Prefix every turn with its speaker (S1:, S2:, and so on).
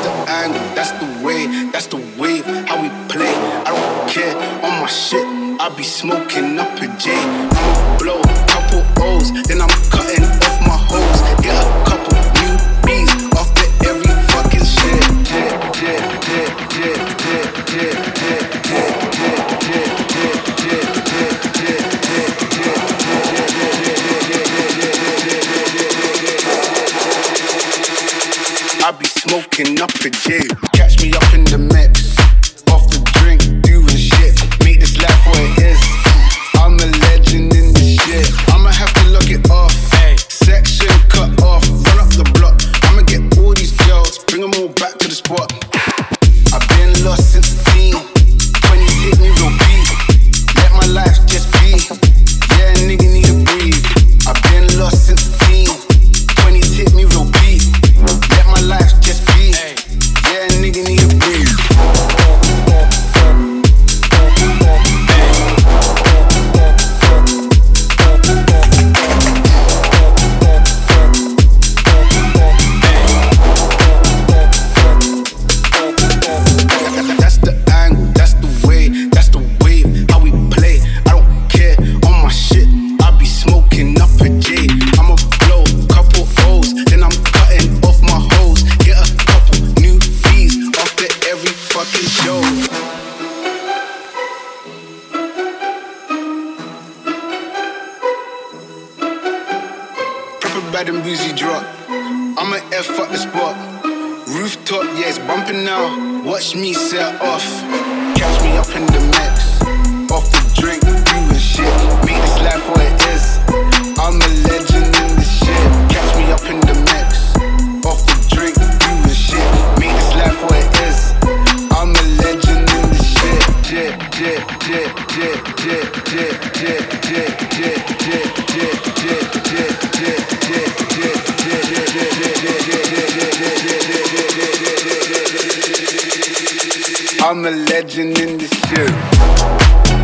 S1: the angle, that's the way, that's the wave, how we play. I don't care, on my shit, I be smoking up a J. I'ma blow a couple O's, then I'm cutting off my hoes. Get a couple new B's after every fucking shit. I be smoking up a J. Catch me up in the mix, off the drink, doing shit. Make this life what it is. I'm a legend in this shit. I'ma have to lock it off. Section cut off, run up the block. I'ma get all these girls, bring them all back to the spot. I've been lost since the teen. 20s hit me real deep. Let my life just be. Yeah, nigga need to breathe. I've been lost since the teen. 20s hit me real deep. Let my life just be. Yeah, nigga need to breathe. That's the angle, that's the way, that's the wave, how we play. I don't care, on my shit, I be smoking up a J. I'ma blow a couple O's, then I'm cutting off my hoes. Get a couple new B's after every fucking show. Proper bad and boozy drop, I'ma F up the spot. Rooftop, yeah, it's bumping now. Watch me set off. Catch me up in the mix, off the drink, doing shit. Make this life what it is. I'm a legend in this shit. Catch me up in the mix, off the drink, doing shit. Make this life what it is. I'm a legend in this shit. I'm a legend in this shit.